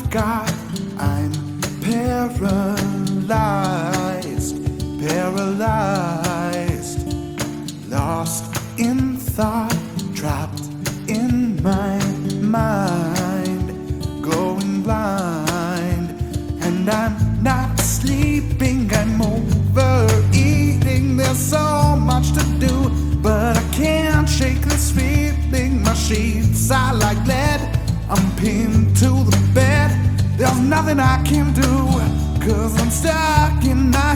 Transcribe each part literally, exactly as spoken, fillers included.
God, I'm paralyzed, paralyzed, lost in thought, trapped in my mind, going blind, and I'm not sleeping, I'm overeating. There's so much to do, but I can't shake this feeling. My sheets are like lead, I'm pinned to the bed. There's nothing I can do, cause I'm stuck in my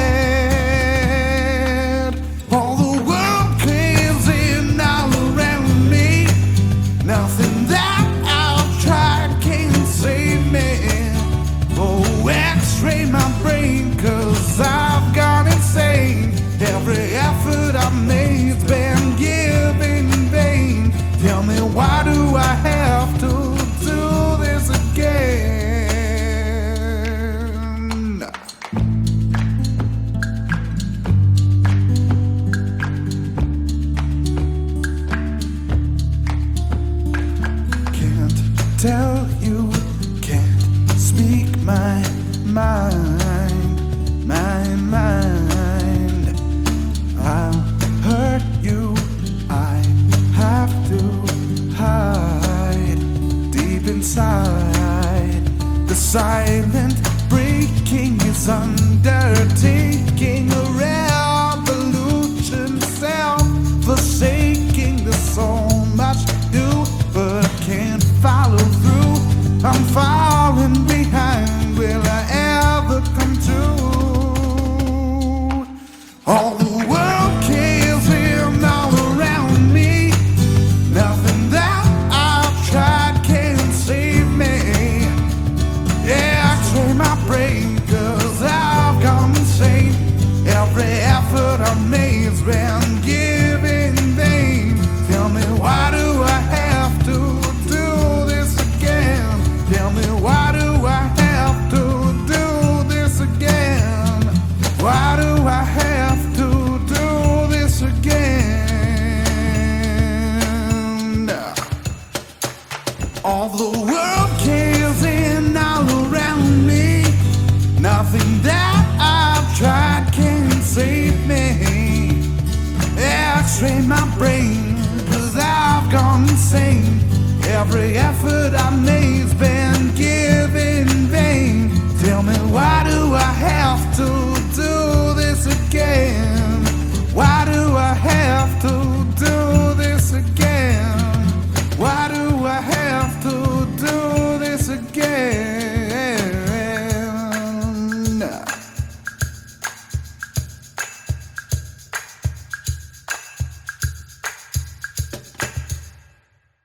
head. All the world caves in all around me. Nothing that I've tried can save me. Oh, x-ray my brain, cause I've gone insane. Every effort I've made's been given in vain. Tell me, why do I have to do this again? Can't tell you, can't speak my mind, my mind. I'll hurt you, I have to hide deep inside. The silent breaking is undertaking a revolution, self-forsaking. There's so much to do, but I can't follow through. I'm falling behind, will I ever come to? All the world caves in all around me. Nothing that I've tried can save me. Yeah, x-ray my brain, cause I've gone insane. Every effort I've made's been given in vain. Tell me, why do I have to do this again? Tell me, why do I have to do this again? Why do I have to do this again? All the world caves in all around me. Nothing that I've tried can save me. X-ray my brain, cause I've gone insane. Every effort I made's been given